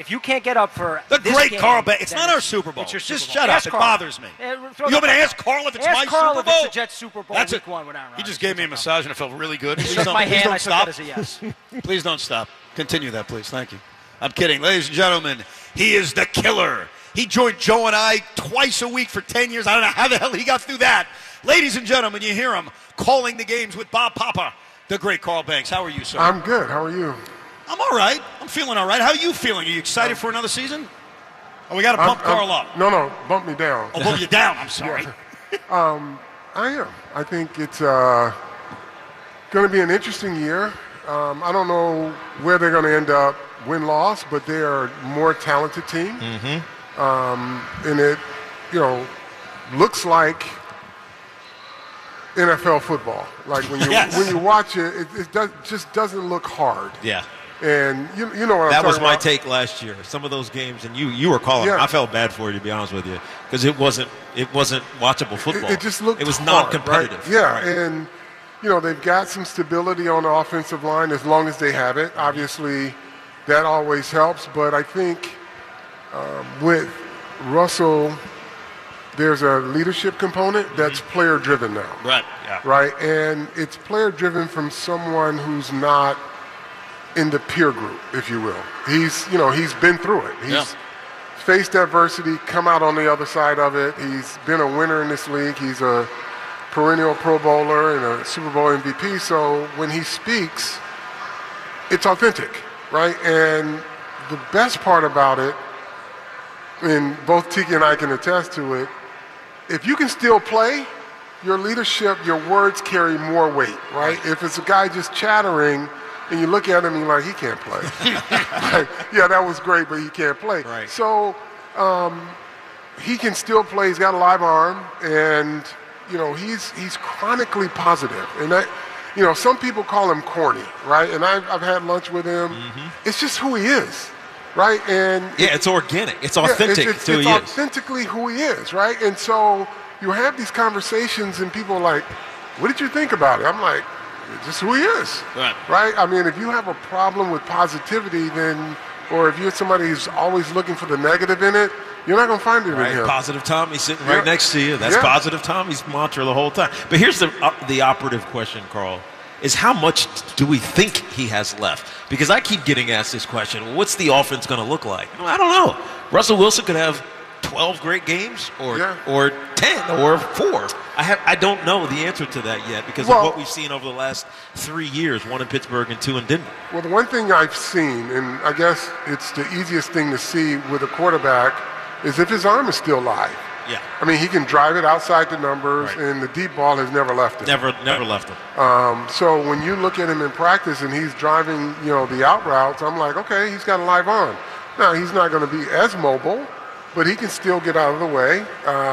If you can't get up for the this great game, Carl Banks. It's not our Super Bowl. It's your Super Just Bowl. shut up. Ask It Carl. bothers me. You want me to ask Carl if it's my Carl Super if it's Bowl? the Jets Super Bowl That's week it. one with Aaron Rodgers. He just gave me a massage and it felt really good. Please Shook don't, my please hand. don't I took stop. that as a yes. Please don't stop. Continue that, please. Thank you. I'm kidding. Ladies and gentlemen, he is the killer. He joined Joe and I twice a week for 10 years. I don't know how the hell he got through that. Ladies and gentlemen, you hear him calling the games with Bob Papa, the great Carl Banks. How are you, sir? I'm good. How are you? I'm all right. I'm feeling all right. How are you feeling? Are you excited for another season? Oh, we got to pump Carl up. No, bump me down. Oh, bump you down. I'm sorry. I am. I think it's going to be an interesting year. I don't know where they're going to end up win-loss, but they are a more talented team. And it, looks like NFL football. Like when you watch it, it just doesn't look hard. Yeah. And you know what I'm talking about. That was my take last year. Some of those games, and you were calling. Yeah. I felt bad for you, to be honest with you, because it wasn't watchable football. It just looked. It was hard, non-competitive. Right? Yeah, right. and they've got some stability on the offensive line as long as they have it. Obviously, that always helps. But I think with Russell, there's a leadership component that's player-driven now. Right. Yeah. Right, and it's player-driven from someone who's not in the peer group, if you will. He's been through it. He's faced adversity, come out on the other side of it. He's been a winner in this league. He's a perennial Pro Bowler and a Super Bowl MVP. So when he speaks, it's authentic, right? And the best part about it, and both Tiki and I can attest to it, if you can still play, your leadership, your words carry more weight, right? If it's a guy just chattering, and you look at him and you're like, he can't play. Like, yeah, that was great, but he can't play. Right. So he can still play. He's got a live arm, and he's chronically positive. And that, some people call him corny, right? And I've had lunch with him. It's just who he is, right? And it's organic. It's authentic it's to who he is. Authentically who he is, right? And so you have these conversations, and people are like, "What did you think about it?" I'm like, just who he is, right? I mean, if you have a problem with positivity, or if you're somebody who's always looking for the negative in it, you're not going to find it in him. Positive Tommy's sitting right next to you. That's Positive Tommy's mantra the whole time. But here's the operative question, Carl, is how much do we think he has left? Because I keep getting asked this question, well, what's the offense going to look like? Well, I don't know. Russell Wilson could have 12 great games or 10 or 4. I don't know the answer to that yet because of what we've seen over the last 3 years, 1 in Pittsburgh and 2 in Denver. Well, the one thing I've seen, and I guess it's the easiest thing to see with a quarterback, is if his arm is still live. Yeah. I mean, he can drive it outside the numbers, and the deep ball has never left him. Never left him. So when you look at him in practice and he's driving, the out routes, I'm like, okay, he's got a live arm. Now, he's not going to be as mobile, but he can still get out of the way.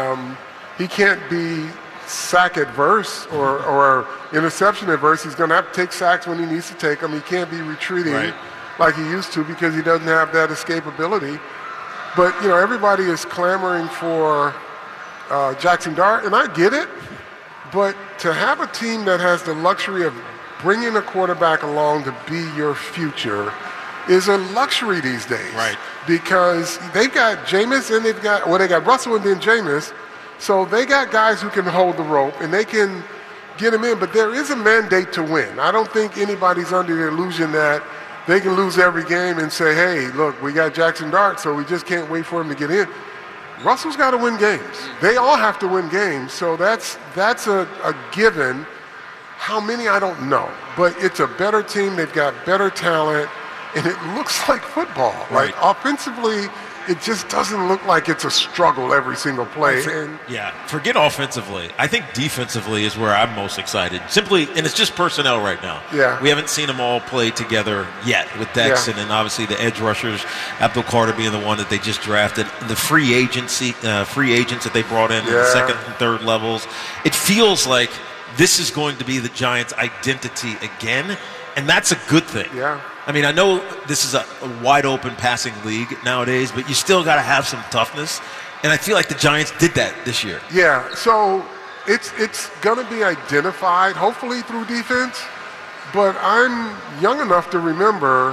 He can't be sack adverse or interception adverse. He's going to have to take sacks when he needs to take them. He can't be retreating like he used to because he doesn't have that escapability. But, everybody is clamoring for Jackson Dart, and I get it. But to have a team that has the luxury of bringing a quarterback along to be your future is a luxury these days. Right. Because they've got Jameis and they got Russell and then Jameis. So they got guys who can hold the rope and they can get him in. But there is a mandate to win. I don't think anybody's under the illusion that they can lose every game and say, hey, look, we got Jackson Dart, so we just can't wait for him to get in. Russell's got to win games. They all have to win games. So that's a given. How many, I don't know. But it's a better team. They've got better talent. And it looks like football. Right. Like offensively, it just doesn't look like it's a struggle every single play. Forget offensively. I think defensively is where I'm most excited. Simply, and it's just personnel right now. Yeah. We haven't seen them all play together yet with Dex and then obviously the edge rushers, Abdul Carter being the one that they just drafted, the free agents that they brought in the second and third levels. It feels like this is going to be the Giants' identity again, and that's a good thing. Yeah. I mean, I know this is a wide-open passing league nowadays, but you still got to have some toughness, and I feel like the Giants did that this year. Yeah, so it's going to be identified, hopefully through defense, but I'm young enough to remember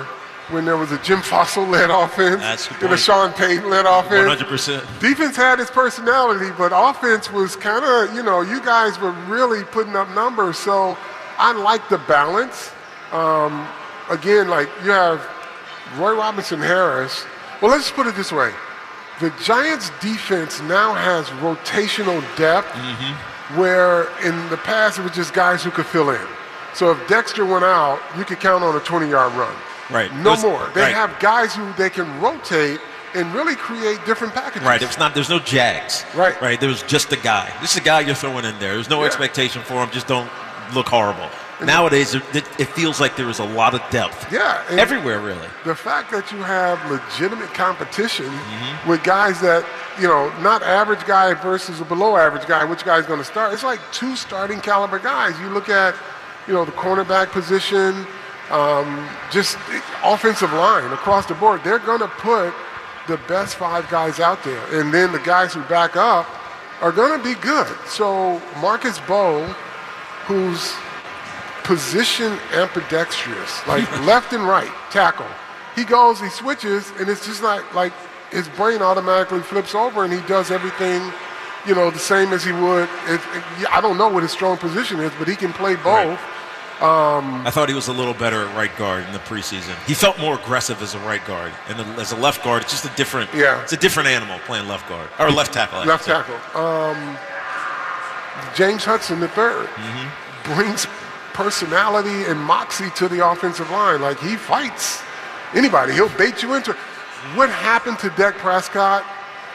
when there was a Jim Fossil-led offense and a Sean Payton-led offense. 100%. Defense had its personality, but offense was kind of, you guys were really putting up numbers. So I like the balance. Again, like you have Roy Robinson Harris. Well, let's just put it this way. The Giants' defense now has rotational depth where in the past it was just guys who could fill in. So if Dexter went out, you could count on a 20-yard run. Right. No more. They have guys who they can rotate and really create different packages. Right. There's no Jags. Right. Right. There's just a guy. This is a guy you're throwing in there. There's no expectation for him. Just don't look horrible. Nowadays, it feels like there is a lot of depth. Yeah. Everywhere, really. The fact that you have legitimate competition with guys that, not average guy versus a below average guy, which guy's going to start? It's like two starting caliber guys. You look at, the cornerback position, just offensive line across the board. They're going to put the best 5 guys out there. And then the guys who back up are going to be good. So Marcus Bowe, who's position ambidextrous, like left and right tackle. He goes, he switches, and it's just like his brain automatically flips over and he does everything, the same as he would. I don't know what his strong position is, but he can play both. Right. I thought he was a little better at right guard in the preseason. He felt more aggressive as a right guard, and as a left guard, it's just a different. Yeah. It's a different animal playing left guard or left tackle. Left tackle. James Hudson III brings personality and moxie to the offensive line. Like, he fights anybody. He'll bait you into it. What happened to Dak Prescott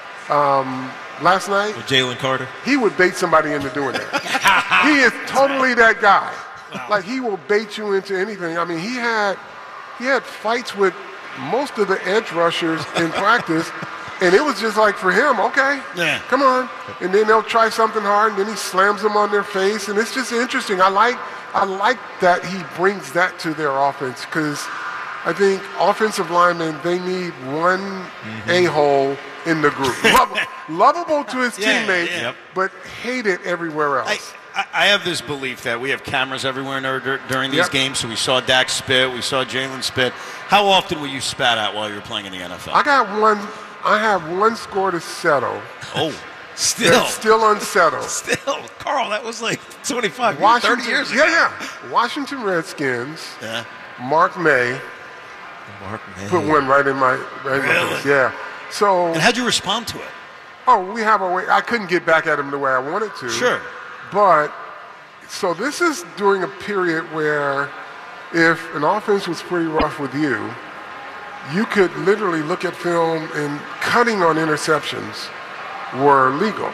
last night? With Jalen Carter? He would bait somebody into doing that. He is totally that guy. Like, he will bait you into anything. I mean, he had fights with most of the edge rushers in practice, and it was just like, for him, okay, come on. And then they'll try something hard, and then he slams them on their face, and it's just interesting. I like that he brings that to their offense, because I think offensive linemen, they need one a-hole in the group. Lovable to his teammates, but hated everywhere else. I have this belief that we have cameras everywhere during these games, so we saw Dak spit, we saw Jalen spit. How often were you spat at while you were playing in the NFL? I have one score to settle. Oh, still? It's still unsettled. Still? Carl, that was like 25, 30 years ago. Yeah. Washington Redskins, Mark May. Put one right in my face. Yeah. So. And how'd you respond to it? Oh, we have a way. I couldn't get back at him the way I wanted to. Sure. But, so this is during a period where if an offense was pretty rough with you, you could literally look at film and cutting on interceptions were legal.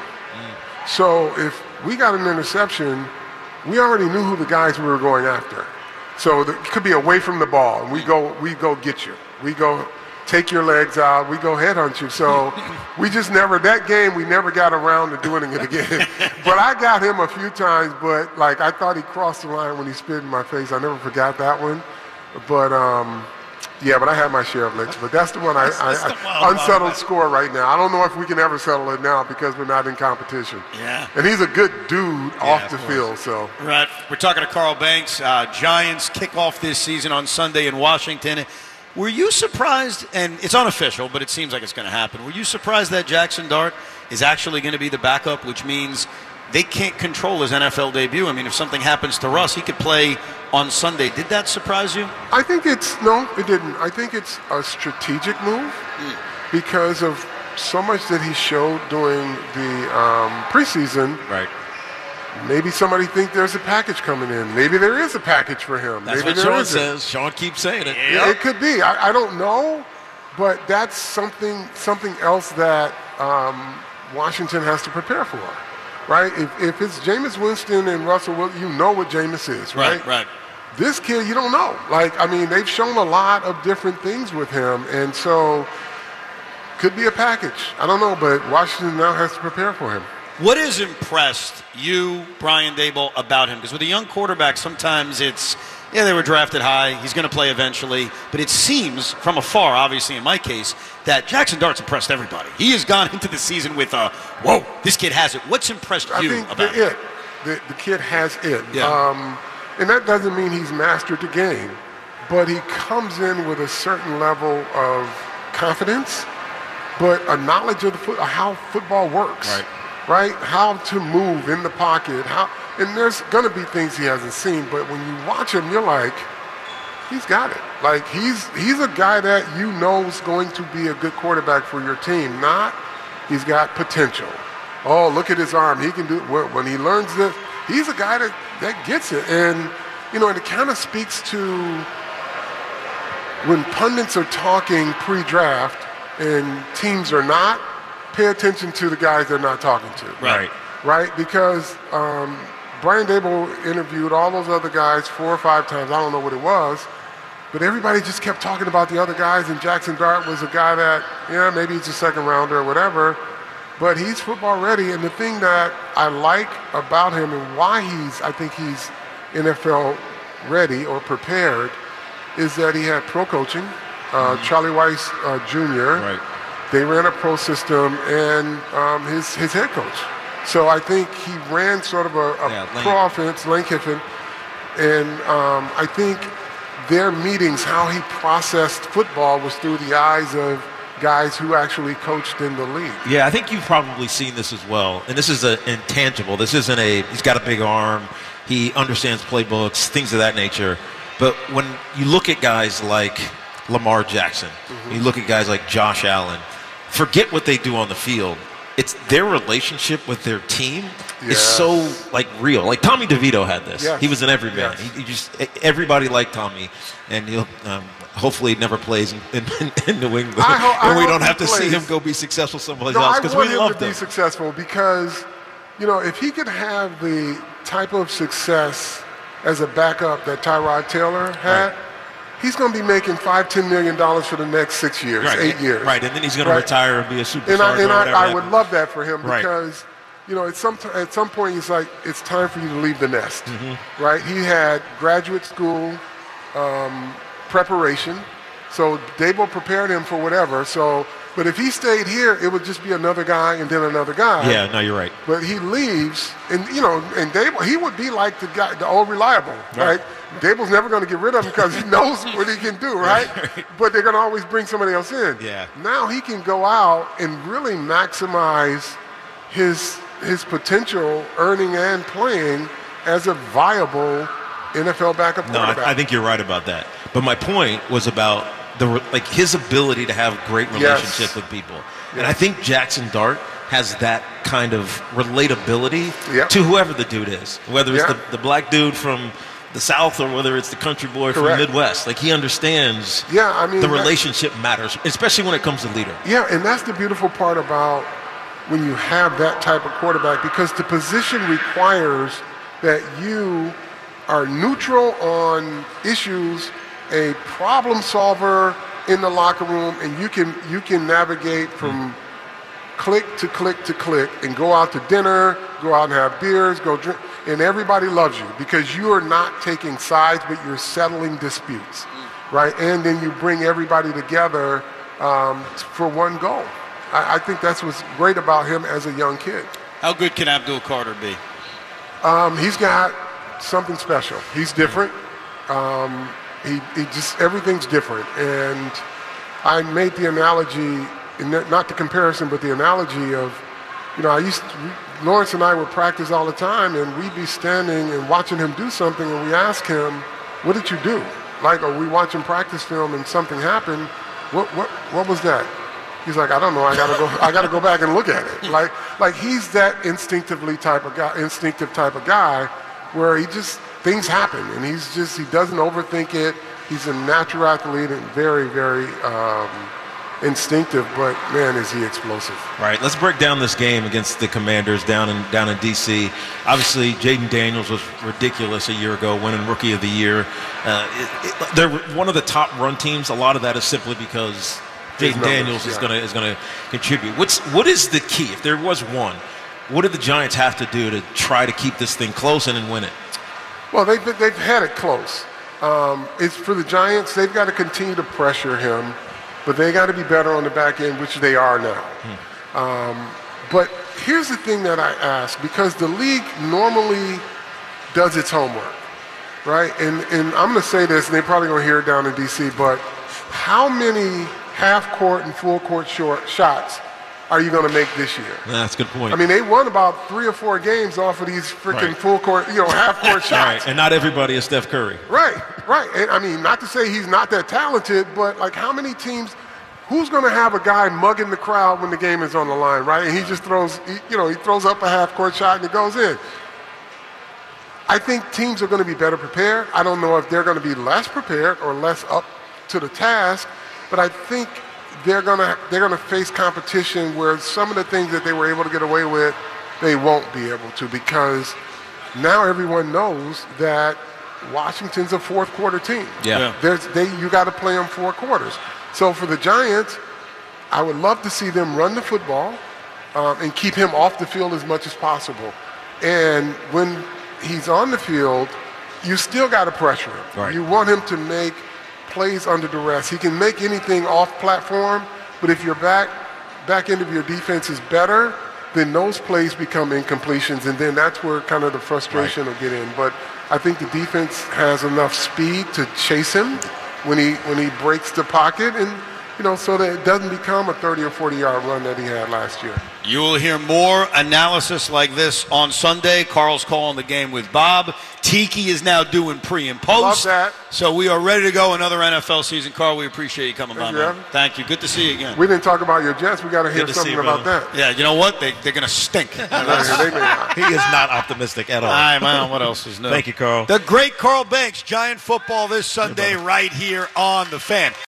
So if we got an interception, we already knew who the guys we were going after. So it could be away from the ball, and we go get you. We go take your legs out. We go headhunt you. So that game, we never got around to doing it again. But I got him a few times, but I thought he crossed the line when he spit in my face. I never forgot that one. But but I had my share of licks. But that's the one unsettled score right now. I don't know if we can ever settle it now because we're not in competition. Yeah. And he's a good dude off the field. So. Right. We're talking to Carl Banks. Giants kick off this season on Sunday in Washington. Were you surprised, and it's unofficial, but it seems like it's going to happen, were you surprised that Jackson Dart is actually going to be the backup, which means they can't control his NFL debut? I mean, if something happens to Russ, he could play on Sunday. Did that surprise you? I think no, it didn't. I think it's a strategic move because of so much that he showed during the preseason. Right. Maybe somebody think there's a package coming in. Maybe there is a package for him. That's Maybe what Sean says. Sean keeps saying it. Yeah, it could be. I don't know, but that's something else that Washington has to prepare for, right? If it's Jameis Winston and Russell Wilson, you know what Jameis is, right? Right. This kid, you don't know. They've shown a lot of different things with him, and so could be a package. I don't know, but Washington now has to prepare for him. What has impressed you, Brian Daboll, about him? Because with a young quarterback, sometimes it's, they were drafted high, he's going to play eventually, but it seems from afar, obviously in my case, that Jackson Dart's impressed everybody. He has gone into the season with whoa, this kid has it. What's impressed you about him? The kid has it. Yeah. And that doesn't mean he's mastered the game, but he comes in with a certain level of confidence, but a knowledge of how football works. Right? How to move in the pocket. And there's going to be things he hasn't seen, but when you watch him, you're like, he's got it. Like, he's a guy that you know is going to be a good quarterback for your team. Not, he's got potential. Oh, look at his arm. He can do it. When he learns this, he's a guy that gets it. And, and it kind of speaks to when pundits are talking pre-draft and teams are not, pay attention to the guys they're not talking to. Right? Because Brian Daboll interviewed all those other guys 4 or 5 times. I don't know what it was. But everybody just kept talking about the other guys, and Jackson Dart was a guy that, maybe he's a second rounder or whatever, but he's football ready. And the thing that I like about him and why I think he's NFL ready or prepared is that he had pro coaching. Charlie Weiss Jr., they ran a pro system, and his head coach. So I think he ran sort of a pro offense, Lane Kiffin, and I think their meetings, how he processed football was through the eyes of guys who actually coached in the league. Yeah, I think you've probably seen this as well. And this is an intangible. This isn't he's got a big arm. He understands playbooks, things of that nature. But when you look at guys like Lamar Jackson, you look at guys like Josh Allen, forget what they do on the field. It's their relationship with their team is so real. Like Tommy DeVito had this. He was an everyman. Yes. He just everybody liked Tommy, and he'll hopefully never plays in New England, and we don't have to see him go be successful someplace else because we love him to be successful because if he could have the type of success as a backup that Tyrod Taylor had. He's going to be making $5-10 million for the next 6 years, 8 years. Right, and then he's going to retire and be a superstar. And I would love that for him because, at some point he's like, it's time for you to leave the nest, right? He had graduate school preparation, so Daboll prepared him for whatever. But if he stayed here, it would just be another guy and then another guy. Yeah, no, you're right. But he leaves, and and Daboll, he would be like the old reliable, right? Daboll's never going to get rid of him because he knows what he can do, right? But they're going to always bring somebody else in. Yeah. Now he can go out and really maximize his potential earning and playing as a viable NFL backup quarterback. No, I think you're right about that. But my point was about his ability to have great relationship with people. And I think Jackson Dart has that kind of relatability to whoever the dude is, whether it's the black dude from the South or whether it's the country boy from the Midwest. He understands the relationship matters, especially when it comes to leader. Yeah, and that's the beautiful part about when you have that type of quarterback, because the position requires that you are neutral on issues, a problem solver in the locker room, and you can navigate from click to click to click and go out to dinner, go out and have beers, go drink, and everybody loves you because you are not taking sides, but you're settling disputes, right? And then you bring everybody together for one goal. I think that's what's great about him as a young kid. How good can Abdul Carter be? He's got something special. He's different. He just, everything's different. And I made the analogy, not the comparison, but the analogy of, Lawrence and I would practice all the time, and we'd be standing and watching him do something, and we ask him, what did you do? Are we watching practice film and something happened? What was that? He's like, I don't know. I gotta go back and look at it. Like he's that instinctive type of guy, where things happen, and he doesn't overthink it. He's a natural athlete and very, very instinctive, but man, is he explosive. All right, let's break down this game against the Commanders down in D.C. Obviously, Jaden Daniels was ridiculous a year ago, winning Rookie of the Year. They're one of the top run teams. A lot of that is simply because Jaden Daniels is going to contribute. What is the key? If there was one, what do the Giants have to do to try to keep this thing close and win it? Well, they've had it close. It's for the Giants. They've got to continue to pressure him, but they got to be better on the back end, which they are now. But here's the thing that I ask, because the league normally does its homework. right? And I'm going to say this, and they're probably going to hear it down in D.C., but how many half-court and full-court shots are you going to make this year? That's a good point. I mean, they won about 3 or 4 games off of these freaking full-court, half-court shots. Right, and not everybody is Steph Curry. Right. And, I mean, not to say he's not that talented, but, like, how many teams – who's going to have a guy mugging the crowd when the game is on the line, right? And he just throws, he throws up a half-court shot and it goes in. I think teams are going to be better prepared. I don't know if they're going to be less prepared or less up to the task, but I think they're going to face competition where some of the things that they were able to get away with, they won't be able to, because now everyone knows that Washington's a fourth-quarter team. Yeah. You got to play them 4 quarters. So for the Giants, I would love to see them run the football and keep him off the field as much as possible. And when he's on the field, you still got to pressure him. Right. You want him to make plays under duress. He can make anything off platform, but if your back end of your defense is better, then those plays become incompletions, and then that's where kind of the frustration will get in. But I think the defense has enough speed to chase him when he breaks the pocket, and so that it doesn't become a 30 or 40-yard run that he had last year. You will hear more analysis like this on Sunday. Carl's calling the game with Bob. Tiki is now doing pre and post. Love that. So we are ready to go another NFL season. Carl, we appreciate you coming by, man. Evan. Thank you. Good to see you again. We didn't talk about your Jets. We got to hear something about that. Yeah, you know what? They're going to stink. They may not. He is not optimistic at all. Man, what else is new? Thank you, Carl. The great Carl Banks, Giant football this Sunday right here on The Fan.